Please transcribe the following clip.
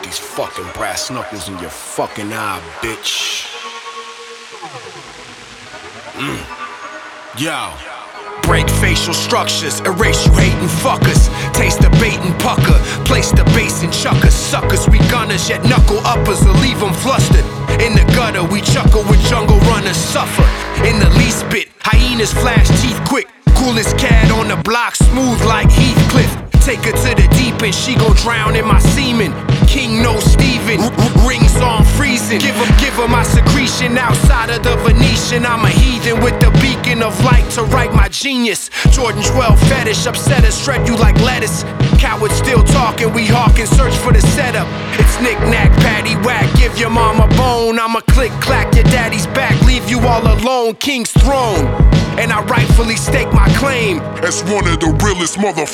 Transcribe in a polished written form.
these fucking brass knuckles in your fucking eye, bitch. Yo. Break facial structures, erase you hating fuckers. Taste the bait and pucker, place the bass and chuckers. Suckers, we gunners, yet knuckle uppers will leave them flustered. In the gutter, we chuckle with jungle runners suffer. In the least bit, hyenas flash teeth quick. Coolest cat on the block, smooth like Heathcliff. Take her to the deep end, she gon' drown in my semen. King no Steven, rings on freezing. Give her my secretion outside of the Venetian. I'm a heathen with the beacon of light to write my genius. Jordan 12 fetish, upset us, shred you like lettuce. Cowards still talking, we hawking, search for the setup. It's knick-knack, patty-whack, give your mom a bone. I'ma click-clack your daddy's back, leave you all alone, king's throne. And I rightfully stake my claim as one of the realest motherfuckers